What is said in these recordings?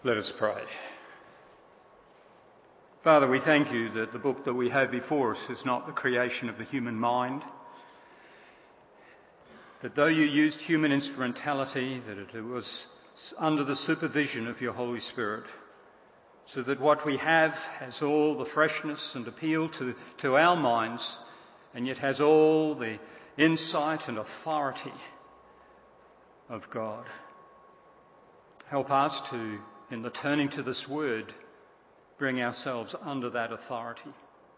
Let us pray. Father, we thank you that the book that we have before us is not the creation of the human mind, that though you used human instrumentality, that it was under the supervision of your Holy Spirit, so that what we have has all the freshness and appeal to our minds, and yet has all the insight and authority of God. Help us to, in the turning to this word, bring ourselves under that authority.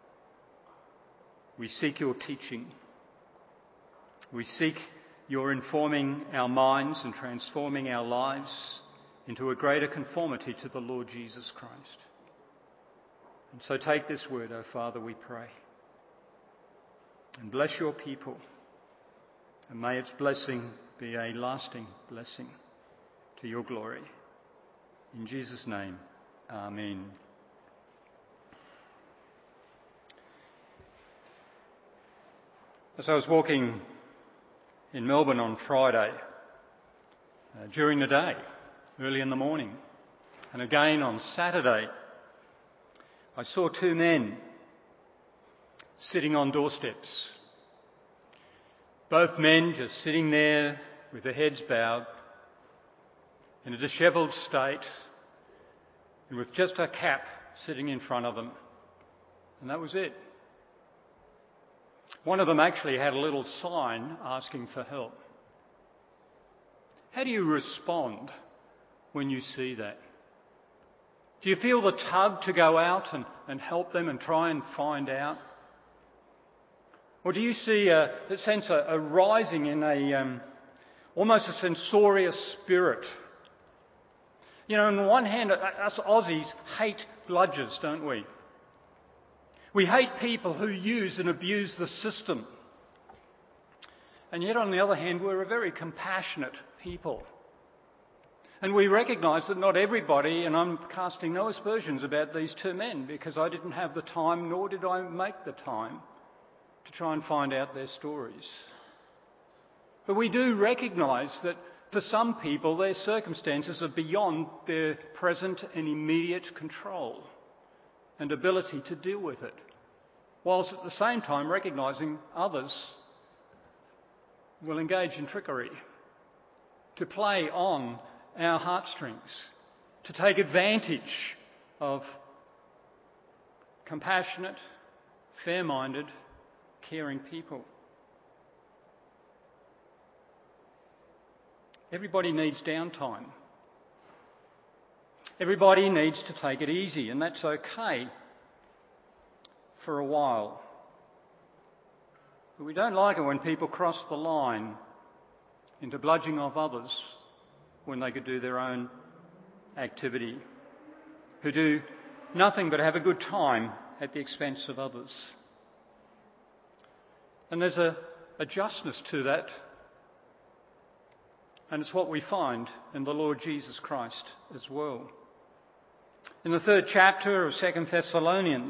We seek your teaching. We seek your informing our minds and transforming our lives into a greater conformity to the Lord Jesus Christ. And so take this word, O Father, we pray. And bless your people. And may its blessing be a lasting blessing to your glory. In Jesus' name, Amen. As I was walking in Melbourne on Friday, during the day, early in the morning, and again on Saturday, I saw two men sitting on doorsteps. Both men just sitting there with their heads bowed, in a dishevelled state, and with just a cap sitting in front of them. And that was it. One of them actually had a little sign asking for help. How do you respond when you see that? Do you feel the tug to go out and help them and try and find out? Or do you see a sense of rising in almost a censorious spirit? You know, on the one hand, us Aussies hate bludgers, don't we? We hate people who use and abuse the system. And yet, on the other hand, we're a very compassionate people. And we recognise that not everybody, and I'm casting no aspersions about these two men, because I didn't have the time, nor did I make the time to try and find out their stories. But we do recognise that for some people, their circumstances are beyond their present and immediate control and ability to deal with it, whilst at the same time recognising others will engage in trickery, to play on our heartstrings, to take advantage of compassionate, fair-minded, caring people. Everybody needs downtime. Everybody needs to take it easy, and that's okay for a while. But we don't like it when people cross the line into bludgeoning of others when they could do their own activity, who do nothing but have a good time at the expense of others. And there's a justness to that. And it's what we find in the Lord Jesus Christ as well. In the 3rd chapter of 2 Thessalonians,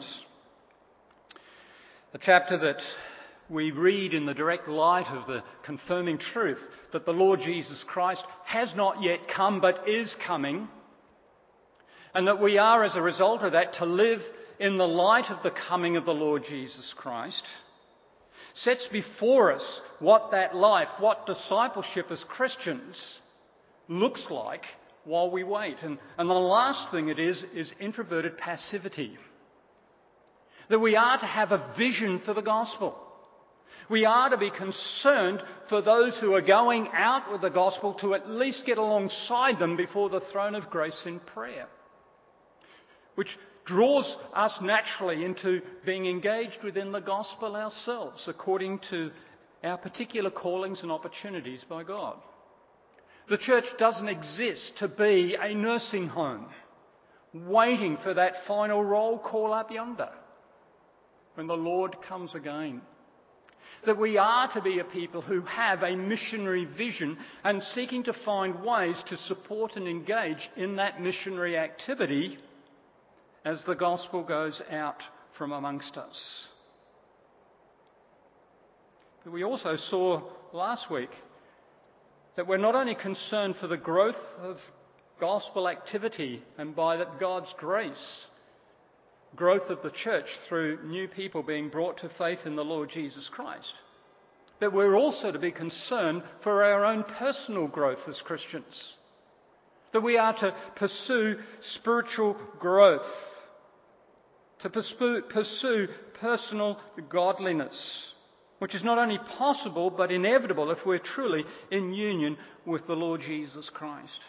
a chapter that we read in the direct light of the confirming truth that the Lord Jesus Christ has not yet come but is coming, and that we are, as a result of that, to live in the light of the coming of the Lord Jesus Christ, sets before us what that life, what discipleship as Christians looks like while we wait. And the last thing it is introverted passivity. That we are to have a vision for the gospel. We are to be concerned for those who are going out with the gospel to at least get alongside them before the throne of grace in prayer, which draws us naturally into being engaged within the gospel ourselves according to our particular callings and opportunities by God. The church doesn't exist to be a nursing home waiting for that final roll call up yonder when the Lord comes again. That we are to be a people who have a missionary vision and seeking to find ways to support and engage in that missionary activity as the gospel goes out from amongst us. But we also saw last week that we're not only concerned for the growth of gospel activity and by God's grace, growth of the church through new people being brought to faith in the Lord Jesus Christ. But we're also to be concerned for our own personal growth as Christians. That we are to pursue spiritual growth, to pursue personal godliness, which is not only possible but inevitable if we're truly in union with the Lord Jesus Christ.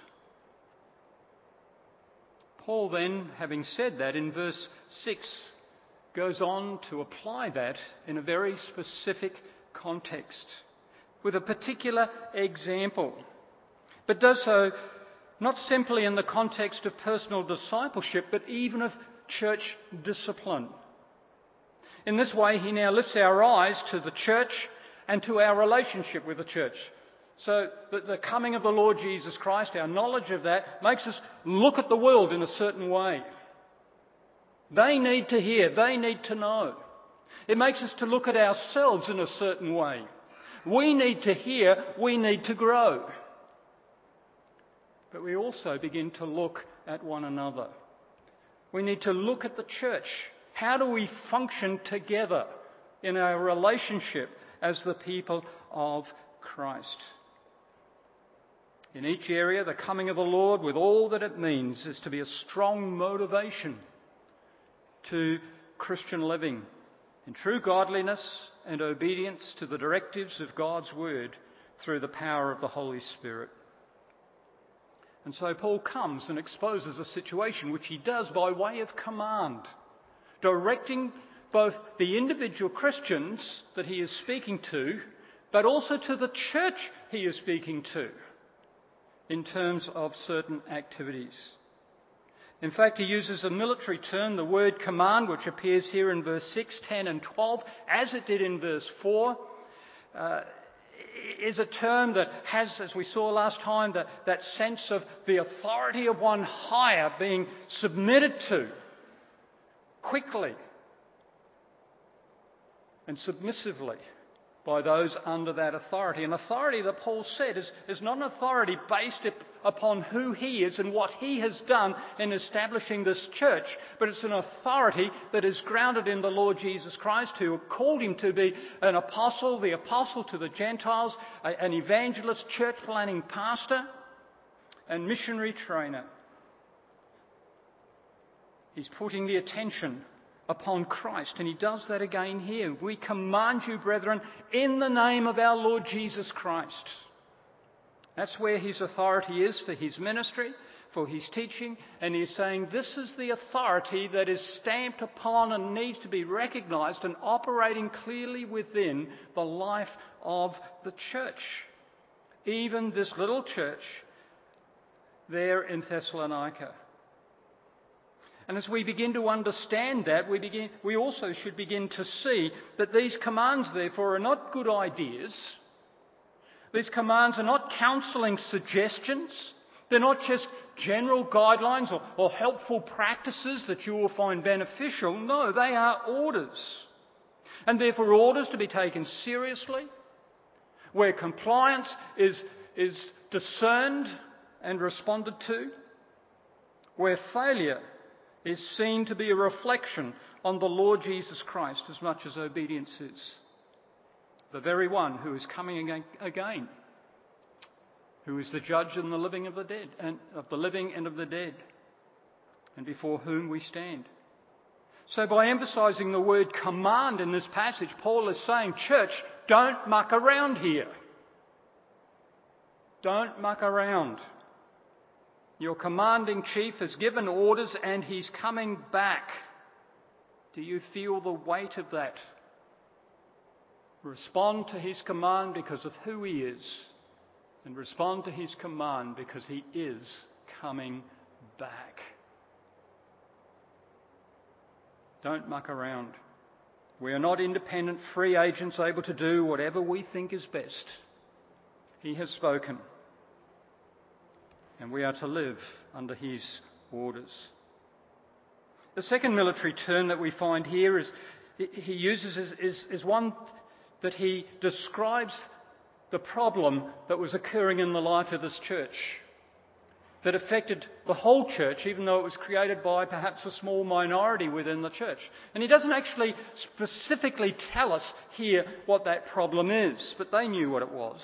Paul then, having said that, in verse 6, goes on to apply that in a very specific context, with a particular example, but does so not simply in the context of personal discipleship, but even of church discipline. In this way, he now lifts our eyes to the church and to our relationship with the church. So that the coming of the Lord Jesus Christ, our knowledge of that, makes us look at the world in a certain way. They need to hear, they need to know. It makes us to look at ourselves in a certain way. We need to hear, we need to grow. But we also begin to look at one another. We need to look at the church. How do we function together in our relationship as the people of Christ? In each area, the coming of the Lord, with all that it means, is to be a strong motivation to Christian living in true godliness and obedience to the directives of God's Word through the power of the Holy Spirit. And so Paul comes and exposes a situation which he does by way of command, directing both the individual Christians that he is speaking to, but also to the church he is speaking to, in terms of certain activities. In fact, he uses a military term, the word command, which appears here in verse 6, 10 and 12, as it did in verse 4, is a term that has, as we saw last time, that sense of the authority of one higher being submitted to quickly and submissively by those under that authority. An authority that Paul said is not an authority based upon who he is and what he has done in establishing this church, but it's an authority that is grounded in the Lord Jesus Christ, who called him to be an apostle, the apostle to the Gentiles, an evangelist, church planting pastor, and missionary trainer. He's putting the attention upon Christ, and he does that again here. We command you, brethren, in the name of our Lord Jesus Christ. That's where his authority is for his ministry, for his teaching, and he's saying this is the authority that is stamped upon and needs to be recognised and operating clearly within the life of the church. Even this little church there in Thessalonica. And as we begin to understand that, we also should begin to see that these commands, therefore, are not good ideas. These commands are not counselling suggestions. They're not just general guidelines or helpful practices that you will find beneficial. No, they are orders. And therefore orders to be taken seriously, where compliance is discerned and responded to, where failure is seen to be a reflection on the Lord Jesus Christ as much as obedience is. The very one who is coming again, who is the judge and the living of the dead, and of the living and of the dead, and before whom we stand. So by emphasising the word command in this passage, Paul is saying, church, don't muck around here. Don't muck around. Your commanding chief has given orders and he's coming back. Do you feel the weight of that? Respond to his command because of who he is, and respond to his command because he is coming back. Don't muck around. We are not independent free agents able to do whatever we think is best. He has spoken. And we are to live under his orders. The second military term that we find here he uses is one that he describes the problem that was occurring in the life of this church. that affected the whole church, even though it was created by perhaps a small minority within the church. And he doesn't actually specifically tell us here what that problem is, but they knew what it was.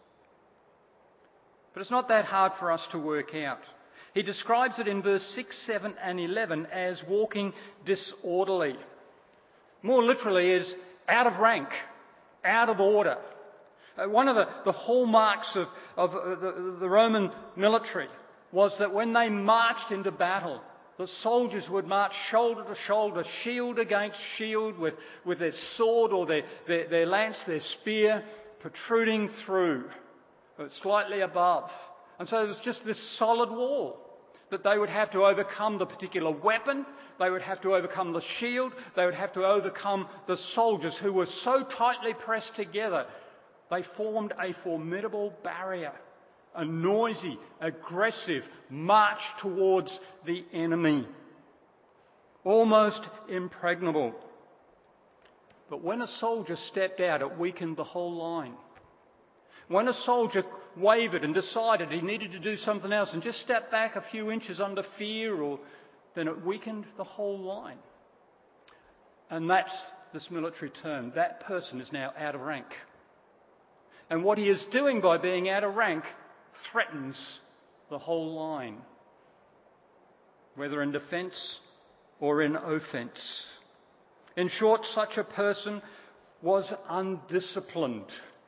But it's not that hard for us to work out. He describes it in verse 6, 7 and 11 as walking disorderly. More literally is out of rank, out of order. One of the hallmarks of the Roman military was that when they marched into battle, the soldiers would march shoulder to shoulder, shield against shield, with their sword or their lance, their spear protruding through, slightly above. And so it was just this solid wall that they would have to overcome the particular weapon, they would have to overcome the shield, they would have to overcome the soldiers who were so tightly pressed together. They formed a formidable barrier, a noisy, aggressive march towards the enemy, almost impregnable. But when a soldier stepped out, it weakened the whole line. When a soldier wavered and decided he needed to do something else and just stepped back a few inches under fear, then it weakened the whole line. And that's this military term. That person is now out of rank. And what he is doing by being out of rank threatens the whole line, whether in defence or in offence. In short, such a person was undisciplined,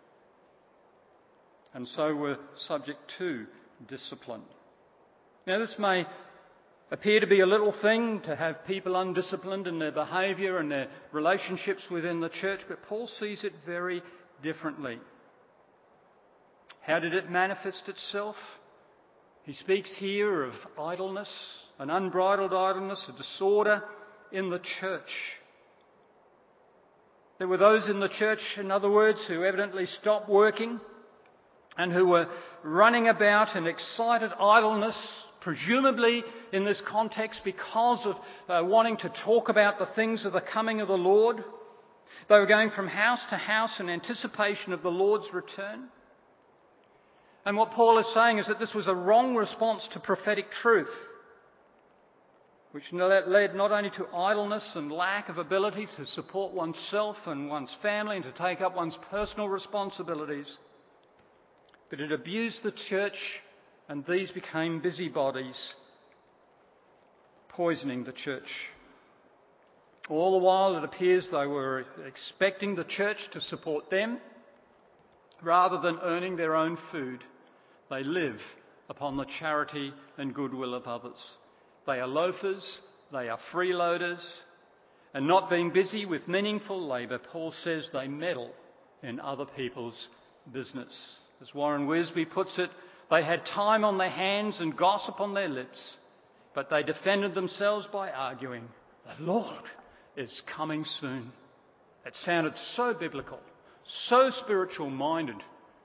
and so were subject to discipline. Now, this may appear to be a little thing to have people undisciplined in their behaviour and their relationships within the church, but Paul sees it very differently. How did it manifest itself? He speaks here of idleness, an unbridled idleness, a disorder in the church. There were those in the church, in other words, who evidently stopped working and who were running about in excited idleness, presumably in this context because of wanting to talk about the things of the coming of the Lord. They were going from house to house in anticipation of the Lord's return. And what Paul is saying is that this was a wrong response to prophetic truth, which led not only to idleness and lack of ability to support oneself and one's family and to take up one's personal responsibilities, but it abused the church, and these became busybodies, poisoning the church. All the while it appears they were expecting the church to support them rather than earning their own food. They live upon the charity and goodwill of others. They are loafers, they are freeloaders, and not being busy with meaningful labour, Paul says they meddle in other people's business. As Warren Wiersbe puts it, they had time on their hands and gossip on their lips, but they defended themselves by arguing, "The Lord is coming soon." It sounded so biblical, so spiritual-minded,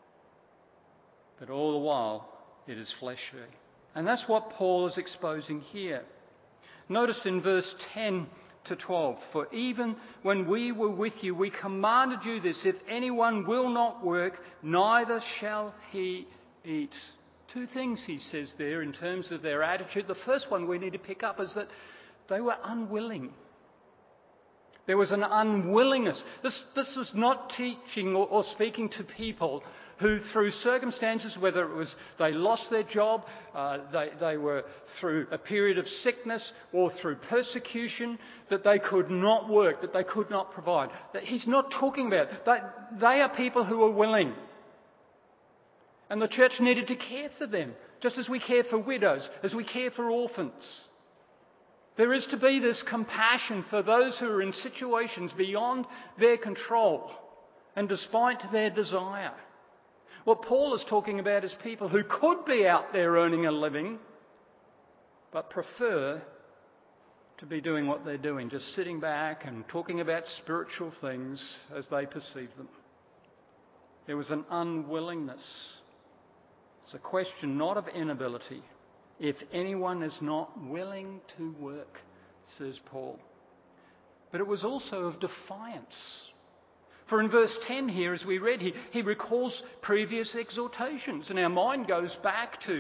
but all the while it is fleshly. And that's what Paul is exposing here. Notice in verse 10 to 12, "For even when we were with you, we commanded you this, if anyone will not work, neither shall he eat." Two things he says there in terms of their attitude. The first one we need to pick up is that they were unwilling. There was an unwillingness. This was not teaching or speaking to people who, through circumstances, whether it was they lost their job, they were through a period of sickness or through persecution, that they could not work, that they could not provide. That he's not talking about. They are people who are willing. And the church needed to care for them, just as we care for widows, as we care for orphans. There is to be this compassion for those who are in situations beyond their control and despite their desire. What Paul is talking about is people who could be out there earning a living, but prefer to be doing what they're doing, just sitting back and talking about spiritual things as they perceive them. There was an unwillingness. It's a question not of inability. If anyone is not willing to work, says Paul. But it was also of defiance. For in verse 10 here, as we read, he recalls previous exhortations. And our mind goes back to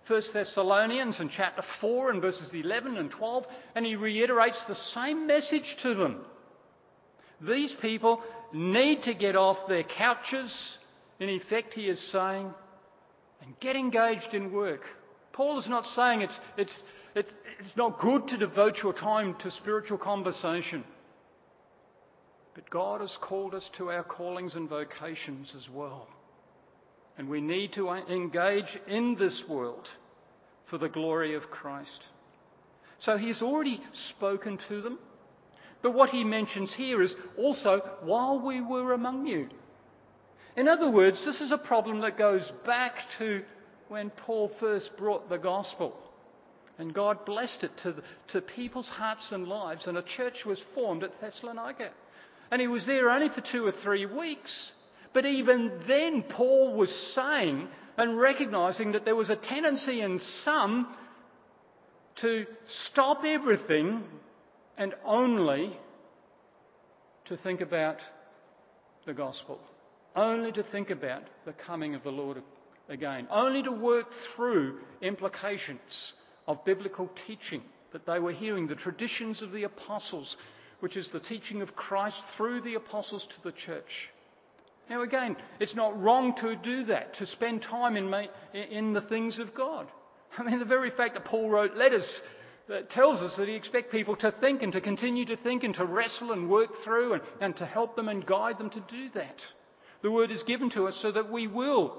1 Thessalonians in chapter 4 and verses 11 and 12, and he reiterates the same message to them. These people need to get off their couches, in effect he is saying, and get engaged in work. Paul is not saying it's not good to devote your time to spiritual conversation. But God has called us to our callings and vocations as well. And we need to engage in this world for the glory of Christ. So he's already spoken to them. But what he mentions here is also while we were among you. In other words, this is a problem that goes back to when Paul first brought the gospel. And God blessed it to people's hearts and lives. And a church was formed at Thessalonica. And he was there only for 2 or 3 weeks. But even then, Paul was saying and recognizing that there was a tendency in some to stop everything and only to think about the gospel. Only to think about the coming of the Lord again. Only to work through implications of biblical teaching that they were hearing, the traditions of the apostles, which is the teaching of Christ through the apostles to the church. Now again, it's not wrong to do that, to spend time in the things of God. I mean, the very fact that Paul wrote letters that tells us that he expects people to think and to continue to think and to wrestle and work through and to help them and guide them to do that. The word is given to us so that we will.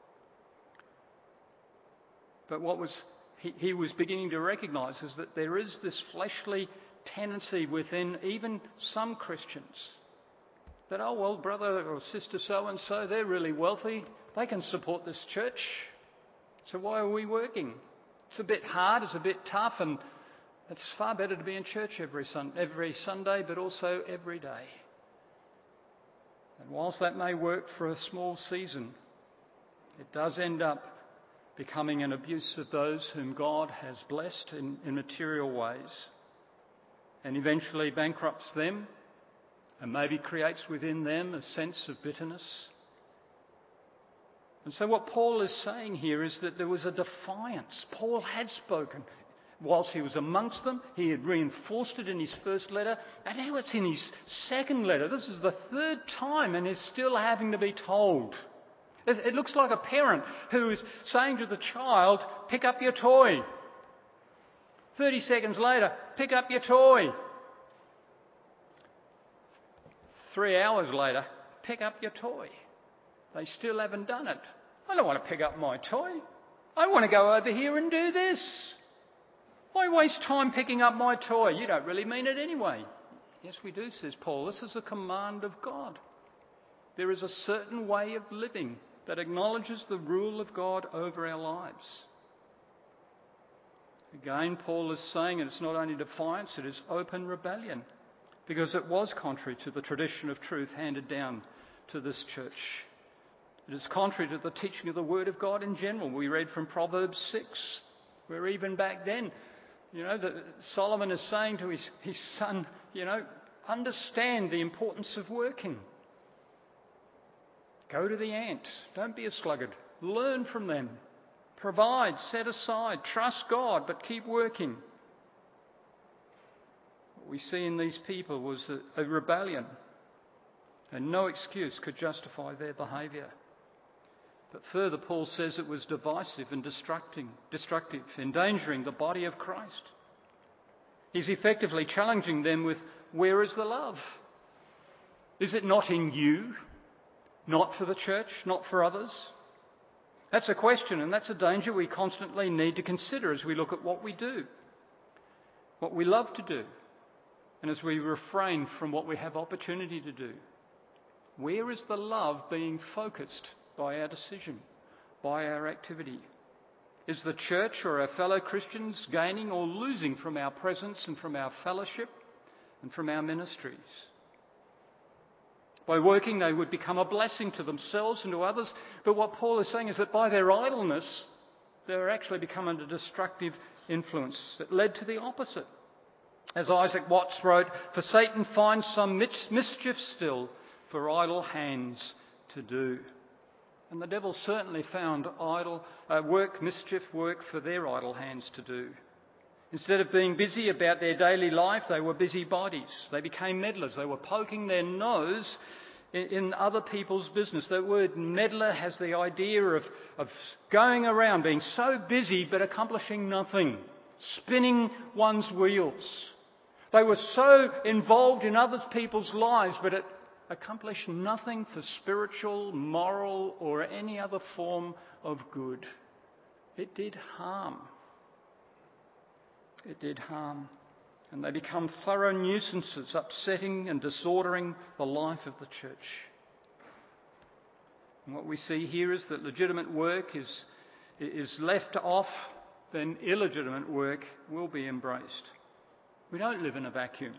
But what he was beginning to recognise is that there is this fleshly tendency within even some Christians that, oh, well, brother or sister so-and-so, they're really wealthy. They can support this church. So why are we working? It's a bit hard, it's a bit tough, and it's far better to be in church every Sunday, but also every day. And whilst that may work for a small season, it does end up becoming an abuse of those whom God has blessed in material ways, and eventually bankrupts them and maybe creates within them a sense of bitterness. And so what Paul is saying here is that there was a defiance. Paul had spoken whilst he was amongst them. He had reinforced it in his first letter, and now it's in his second letter. This is the third time, and he's still having to be told. It looks like a parent who is saying to the child, pick up your toy. 30 seconds later, pick up your toy. 3 hours later, pick up your toy. They still haven't done it. I don't want to pick up my toy. I want to go over here and do this. Why waste time picking up my toy? You don't really mean it anyway. Yes, we do, says Paul. This is a command of God. There is a certain way of living that acknowledges the rule of God over our lives. Again, Paul is saying, and it's not only defiance, it is open rebellion, because it was contrary to the tradition of truth handed down to this church. It is contrary to the teaching of the Word of God in general. We read from Proverbs 6, where even back then, that Solomon is saying to his son, understand the importance of working. Go to the ant. Don't be a sluggard. Learn from them. Provide, set aside, trust God, but keep working. What we see in these people was a rebellion, and no excuse could justify their behaviour. But further, Paul says it was divisive and destructive, endangering the body of Christ. He's effectively challenging them with, where is the love? Is it not in you? Not for the church? Not for others? That's a question, and that's a danger we constantly need to consider as we look at what we do, what we love to do, and as we refrain from what we have opportunity to do. Where is the love being focused by our decision, by our activity? Is the church or our fellow Christians gaining or losing from our presence and from our fellowship and from our ministries? By working, they would become a blessing to themselves and to others. But what Paul is saying is that by their idleness, they're actually becoming a destructive influence. It led to the opposite. As Isaac Watts wrote, for Satan finds some mischief still for idle hands to do. And the devil certainly found mischief work for their idle hands to do. Instead of being busy about their daily life, they were busybodies. They became meddlers. They were poking their nose in other people's business. The word meddler has the idea of going around being so busy but accomplishing nothing, spinning one's wheels. They were so involved in other people's lives but it accomplished nothing for spiritual, moral or any other form of good. It did harm. It did harm. And they become thorough nuisances, upsetting and disordering the life of the church. And what we see here is that legitimate work is left off, then illegitimate work will be embraced. We don't live in a vacuum.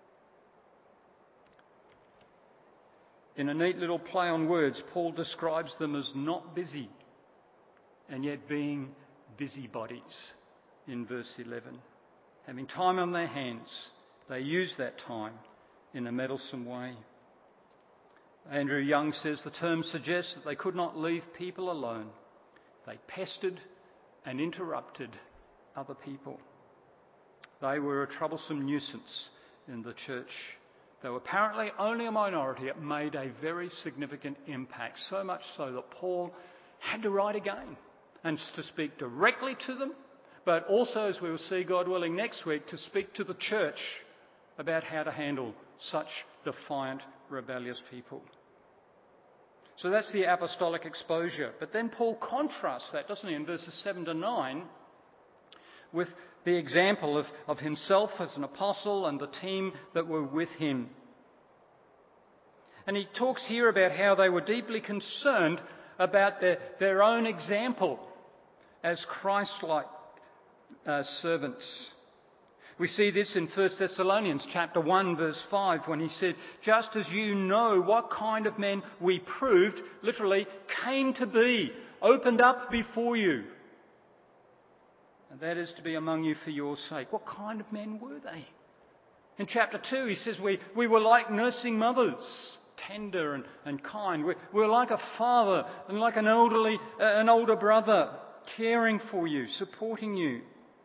In a neat little play on words, Paul describes them as not busy and yet being busybodies in verse 11. Having time on their hands, they use that time in a meddlesome way. Andrew Young says the term suggests that they could not leave people alone. They pestered and interrupted other people. They were a troublesome nuisance in the church. Though apparently only a minority, it made a very significant impact, so much so that Paul had to write again and to speak directly to them, but also, as we will see, God willing, next week, to speak to the church about how to handle such defiant, rebellious people. So that's the apostolic exposure. But then Paul contrasts that, doesn't he, in verses 7 to 9, with the example of himself as an apostle and the team that were with him. And he talks here about how they were deeply concerned about their own example as Christ-like servants. We see this in 1 Thessalonians chapter 1 verse 5 when he said, just as you know what kind of men we proved, literally came to be, opened up before you. And that is to be among you for your sake. What kind of men were they? In chapter 2 he says we were like nursing mothers, tender and kind. We were like a father and like an older brother, caring for you, supporting you.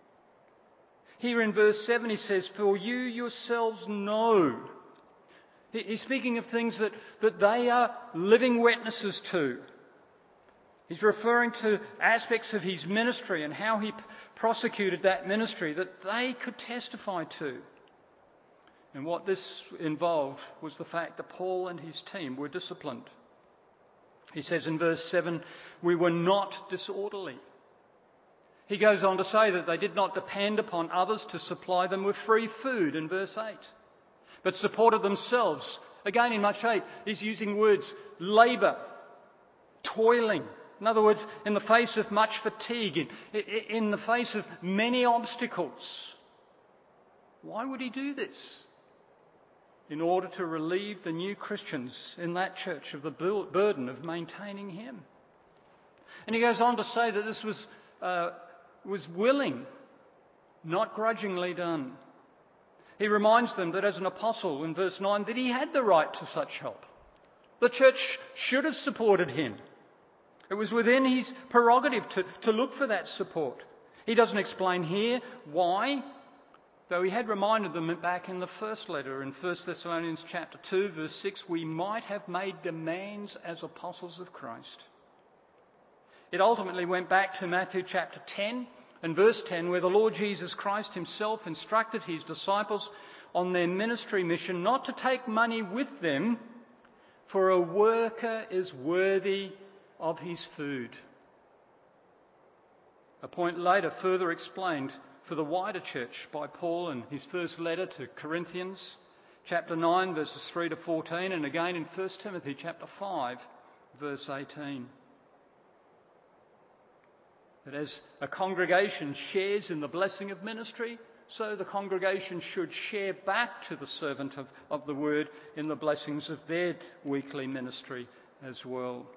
Here in verse 7 he says, for you yourselves know. He's speaking of things that they are living witnesses to. He's referring to aspects of his ministry and how he prosecuted that ministry that they could testify to. And what this involved was the fact that Paul and his team were disciplined. He says in verse 7, we were not disorderly. He goes on to say that they did not depend upon others to supply them with free food in verse 8, but supported themselves. Again in much 8, he's using words labour, toiling. In other words, in the face of much fatigue, in the face of many obstacles. Why would he do this? In order to relieve the new Christians in that church of the burden of maintaining him. And he goes on to say that this was willing, not grudgingly done. He reminds them that as an apostle in verse 9 that he had the right to such help. The church should have supported him. It was within his prerogative to look for that support. He doesn't explain here why, though he had reminded them back in the first letter in 1 Thessalonians chapter 2 verse 6, we might have made demands as apostles of Christ. It ultimately went back to Matthew chapter 10 and verse 10 where the Lord Jesus Christ himself instructed his disciples on their ministry mission not to take money with them, for a worker is worthy of his food. A point later further explained for the wider church by Paul in his first letter to Corinthians, chapter 9, verses 3 to 14, and again in 1 Timothy chapter 5, verse 18. That as a congregation shares in the blessing of ministry, so the congregation should share back to the servant of the word in the blessings of their weekly ministry as well.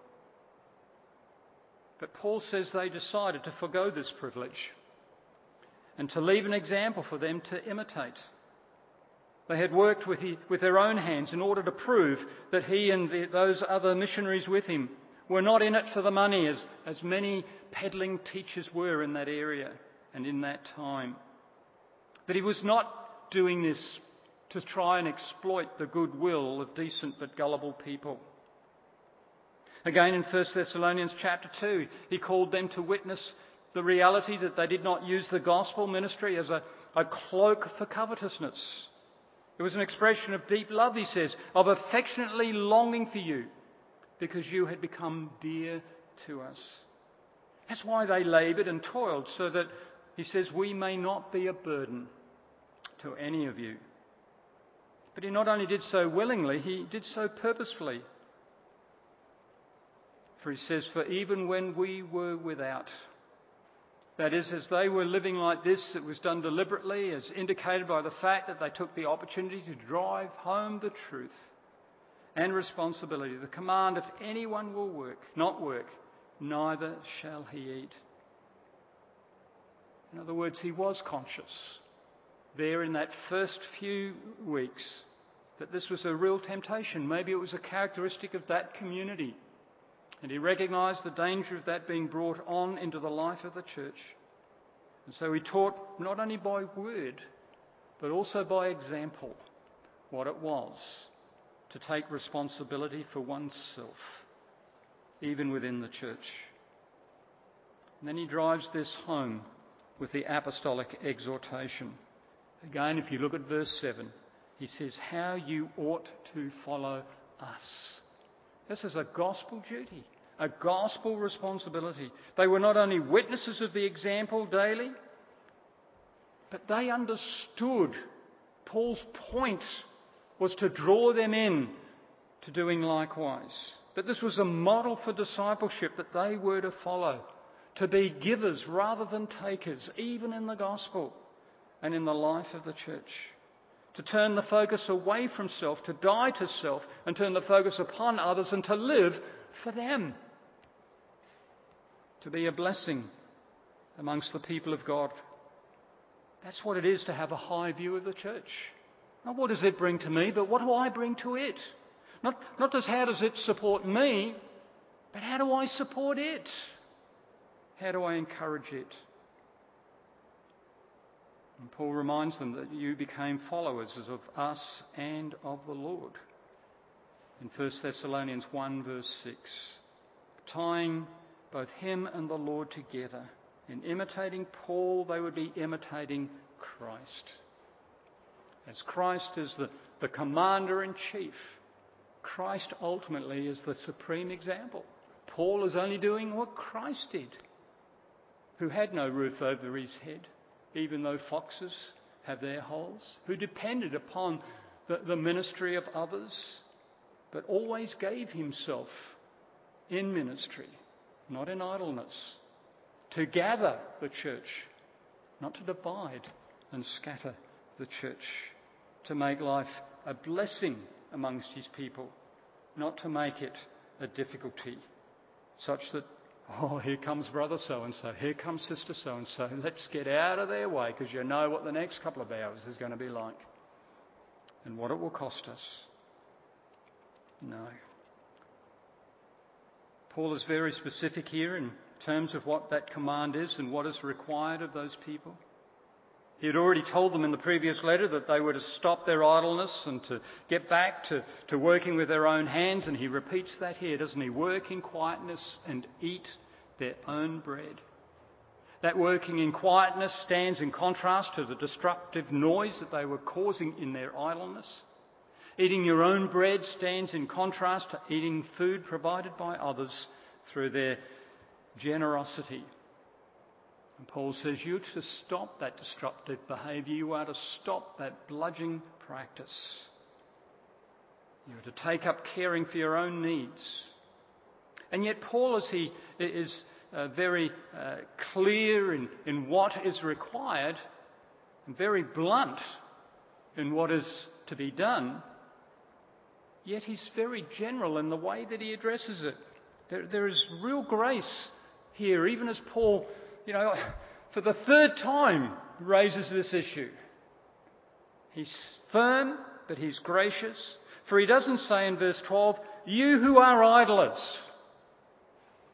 But Paul says they decided to forgo this privilege and to leave an example for them to imitate. They had worked with their own hands in order to prove that he and those other missionaries with him were not in it for the money, as many peddling teachers were in that area and in that time. That he was not doing this to try and exploit the goodwill of decent but gullible people. Again, in 1 Thessalonians chapter 2, he called them to witness the reality that they did not use the gospel ministry as a cloak for covetousness. It was an expression of deep love, he says, of affectionately longing for you because you had become dear to us. That's why they laboured and toiled, so that, he says, we may not be a burden to any of you. But he not only did so willingly, he did so purposefully. For he says, for even when we were without, that is, as they were living like this, it was done deliberately, as indicated by the fact that they took the opportunity to drive home the truth and responsibility. The command, if anyone will not work, neither shall he eat. In other words, he was conscious there in that first few weeks that this was a real temptation. Maybe it was a characteristic of that community. And he recognised the danger of that being brought on into the life of the church. And so he taught not only by word, but also by example what it was to take responsibility for oneself, even within the church. And then he drives this home with the apostolic exhortation. Again, if you look at verse 7, he says, how you ought to follow us. This is a gospel duty, a gospel responsibility. They were not only witnesses of the example daily, but they understood. Paul's point was to draw them in to doing likewise. That this was a model for discipleship that they were to follow, to be givers rather than takers, even in the gospel and in the life of the church. To turn the focus away from self, to die to self, and turn the focus upon others and to live for them. To be a blessing amongst the people of God. That's what it is to have a high view of the church. Not what does it bring to me, but what do I bring to it? Not just how does it support me, but how do I support it? How do I encourage it? And Paul reminds them that you became followers of us and of the Lord. In 1 Thessalonians 1 verse 6, tying both him and the Lord together. In imitating Paul, they would be imitating Christ. As Christ is the commander-in-chief, Christ ultimately is the supreme example. Paul is only doing what Christ did, who had no roof over his head, even though foxes have their holes, who depended upon the ministry of others, but always gave himself in ministry, not in idleness, to gather the church, not to divide and scatter the church, to make life a blessing amongst his people, not to make it a difficulty, such that, oh, here comes brother so-and-so, here comes sister so-and-so, let's get out of their way because you know what the next couple of hours is going to be like and what it will cost us. No. Paul is very specific here in terms of what that command is and what is required of those people. He had already told them in the previous letter that they were to stop their idleness and to get back to working with their own hands, and he repeats that here, doesn't he? Work in quietness and eat their own bread. That working in quietness stands in contrast to the destructive noise that they were causing in their idleness. Eating your own bread stands in contrast to eating food provided by others through their generosity. And Paul says you're to stop that destructive behaviour. You are to stop that bludgeoning practice. You're to take up caring for your own needs. And yet Paul, as he is very clear in what is required and very blunt in what is to be done, yet he's very general in the way that he addresses it. There is real grace here, even as Paul, for the third time raises this issue. He's firm, but he's gracious. For he doesn't say in verse 12, you who are idlers.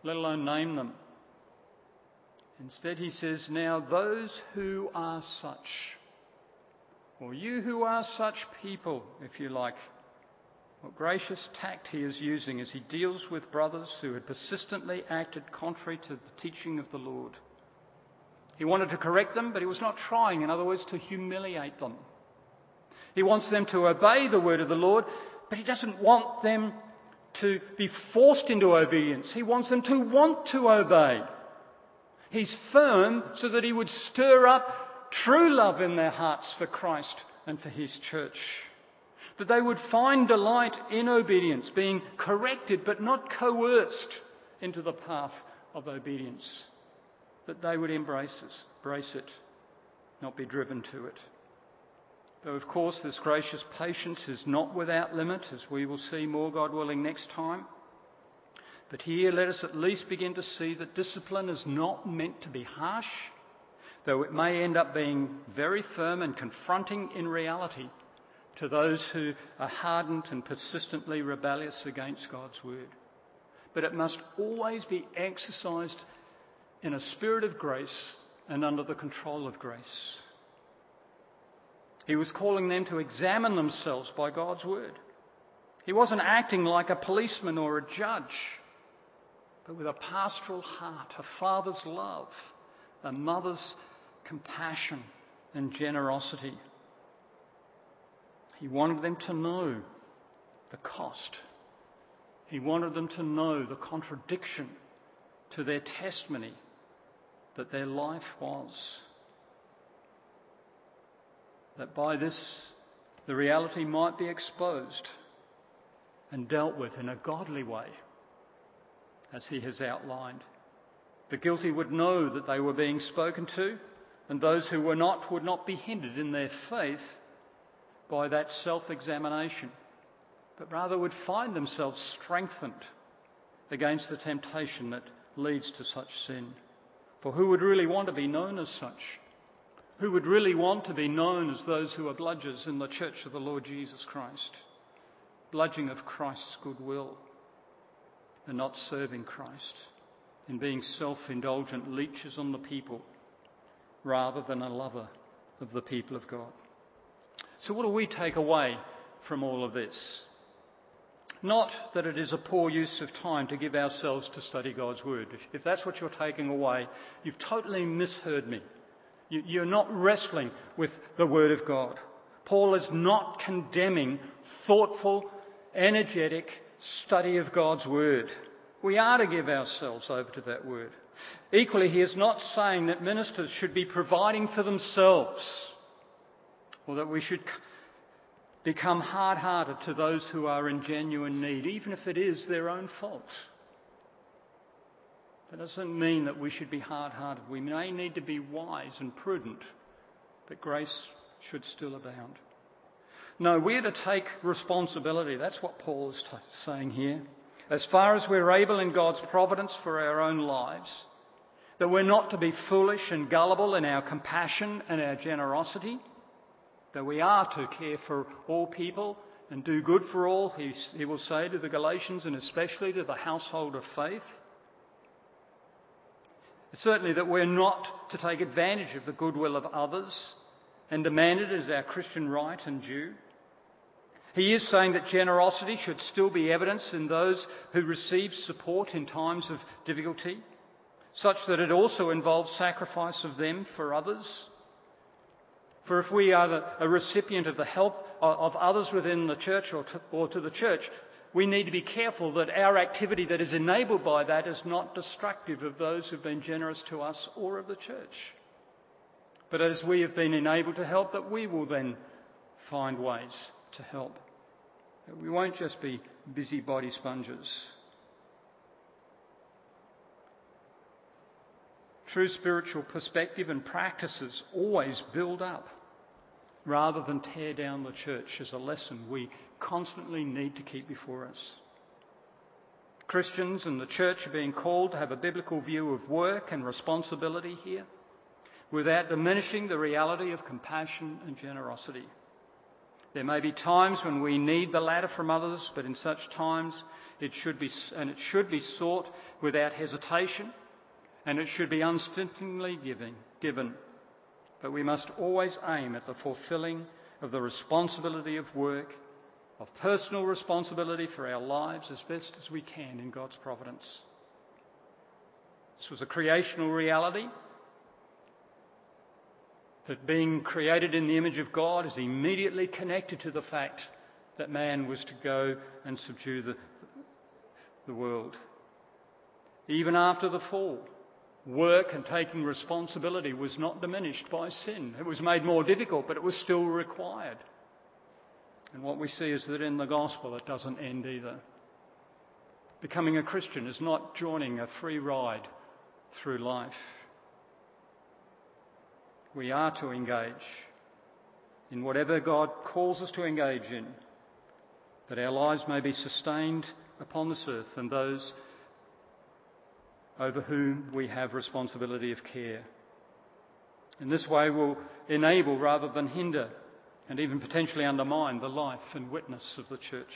let alone name them. Instead, he says, now those who are such, or you who are such people, if you like. What gracious tact he is using as he deals with brothers who had persistently acted contrary to the teaching of the Lord. He wanted to correct them, but he was not trying, in other words, to humiliate them. He wants them to obey the word of the Lord, but he doesn't want them to be forced into obedience. He wants them to want to obey. He's firm so that he would stir up true love in their hearts for Christ and for his church. That they would find delight in obedience, being corrected but not coerced into the path of obedience. That they would embrace it, not be driven to it. Though, of course, this gracious patience is not without limit, as we will see more, God willing, next time. But here, let us at least begin to see that discipline is not meant to be harsh, though it may end up being very firm and confronting in reality to those who are hardened and persistently rebellious against God's word. But it must always be exercised in a spirit of grace and under the control of grace. He was calling them to examine themselves by God's word. He wasn't acting like a policeman or a judge, but with a pastoral heart, a father's love, a mother's compassion and generosity. He wanted them to know the cost. He wanted them to know the contradiction to their testimony that their life was. That by this, the reality might be exposed and dealt with in a godly way, as he has outlined. The guilty would know that they were being spoken to, and those who were not would not be hindered in their faith by that self-examination, but rather would find themselves strengthened against the temptation that leads to such sin. For who would really want to be known as such? Who would really want to be known as those who are bludgers in the church of the Lord Jesus Christ? Bludging of Christ's goodwill and not serving Christ, in being self-indulgent leeches on the people rather than a lover of the people of God. So what do we take away from all of this? Not that it is a poor use of time to give ourselves to study God's word. If that's what you're taking away, you've totally misheard me. You're not wrestling with the word of God. Paul is not condemning thoughtful, energetic study of God's word. We are to give ourselves over to that word. Equally, he is not saying that ministers should be providing for themselves, or that we should become hard-hearted to those who are in genuine need, even if it is their own fault. That doesn't mean that we should be hard-hearted. We may need to be wise and prudent, but grace should still abound. No, we're to take responsibility. That's what Paul is saying here. As far as we're able in God's providence for our own lives, that we're not to be foolish and gullible in our compassion and our generosity, that we are to care for all people and do good for all, he will say to the Galatians, and especially to the household of faith. Certainly that we're not to take advantage of the goodwill of others and demand it as our Christian right and due. He is saying that generosity should still be evidenced in those who receive support in times of difficulty, such that it also involves sacrifice of them for others. For if we are a recipient of the help of others within the church or to the church, we need to be careful that our activity that is enabled by that is not destructive of those who've been generous to us or of the church. But as we have been enabled to help, that we will then find ways to help. That we won't just be busybody sponges. True spiritual perspective and practices always build up rather than tear down the church, is a lesson we constantly need to keep before us. Christians and the church are being called to have a biblical view of work and responsibility here, without diminishing the reality of compassion and generosity. There may be times when we need the latter from others, but in such times it should be sought without hesitation, and it should be unstintingly given. But we must always aim at the fulfilling of the responsibility of work, of personal responsibility for our lives as best as we can in God's providence. This was a creational reality, that being created in the image of God is immediately connected to the fact that man was to go and subdue the world. Even after the fall, work and taking responsibility was not diminished by sin. It was made more difficult, but it was still required. And what we see is that in the gospel it doesn't end either. Becoming a Christian is not joining a free ride through life. We are to engage in whatever God calls us to engage in, that our lives may be sustained upon this earth and those over whom we have responsibility of care. In this way we'll enable rather than hinder and even potentially undermine the life and witness of the church.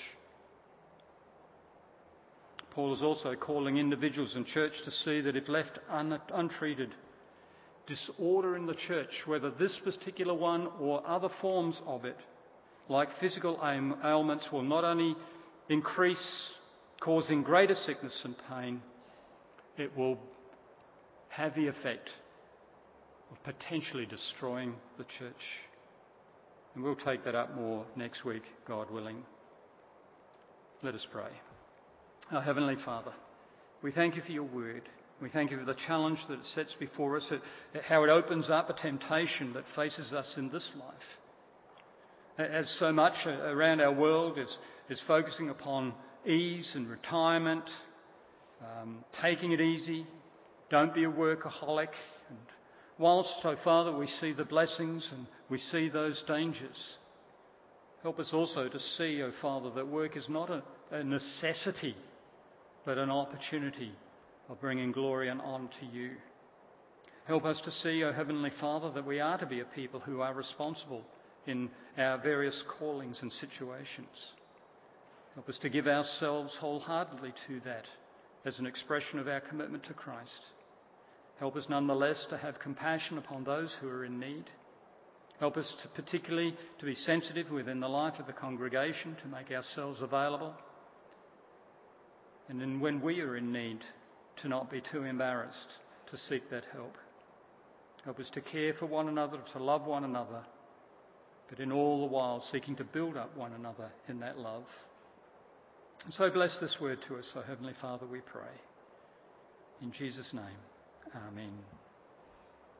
Paul is also calling individuals in church to see that if left untreated, disorder in the church, whether this particular one or other forms of it, like physical ailments, will not only increase, causing greater sickness and pain, it will have the effect of potentially destroying the church. And we'll take that up more next week, God willing. Let us pray. Our Heavenly Father, we thank you for your word. We thank you for the challenge that it sets before us, how it opens up a temptation that faces us in this life. As so much around our world is focusing upon ease and retirement, taking it easy, don't be a workaholic. And whilst, oh Father, we see the blessings and we see those dangers, help us also to see, oh Father, that work is not a necessity, but an opportunity of bringing glory and honour to you. Help us to see, O Heavenly Father, that we are to be a people who are responsible in our various callings and situations. Help us to give ourselves wholeheartedly to that as an expression of our commitment to Christ. Help us nonetheless to have compassion upon those who are in need. Help us to particularly to be sensitive within the life of the congregation, to make ourselves available. And then when we are in need, to not be too embarrassed to seek that help. Help us to care for one another, to love one another, but in all the while seeking to build up one another in that love. And so bless this word to us, O Heavenly Father, we pray. In Jesus' name, amen.